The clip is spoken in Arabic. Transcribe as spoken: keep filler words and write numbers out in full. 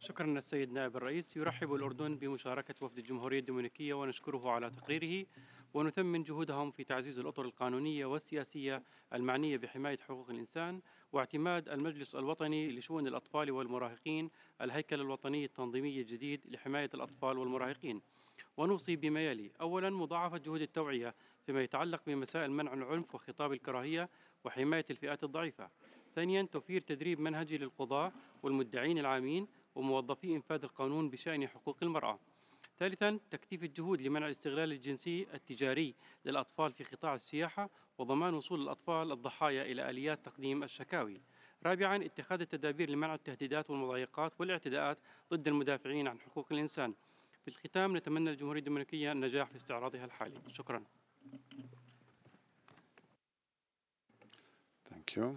شكرا السيد نائب الرئيس. يرحب الأردن بمشاركة وفد الجمهورية الدومينيكية ونشكره على تقريره، ونثمن جهودهم في تعزيز الأطر القانونية والسياسية المعنية بحماية حقوق الإنسان واعتماد المجلس الوطني لشؤون الأطفال والمراهقين الهيكل الوطني التنظيمي الجديد لحماية الأطفال والمراهقين. ونوصي بما يلي: أولا، مضاعفة جهود التوعية فيما يتعلق بمسائل منع العنف وخطاب الكراهية وحماية الفئات الضعيفة. ثانيا، توفير تدريب منهجي للقضاة والمدعين العامين وموظفي إنفاذ القانون بشأن حقوق المرأة. ثالثا، تكثيف الجهود لمنع الاستغلال الجنسي التجاري للأطفال في قطاع السياحة وضمان وصول الأطفال الضحايا إلى آليات تقديم الشكاوي. رابعا، اتخاذ التدابير لمنع التهديدات والمضايقات والاعتداءات ضد المدافعين عن حقوق الإنسان. في الختام، نتمنى للجمهورية الدومينيكية النجاح في استعراضها الحالي. شكرا. Thank you.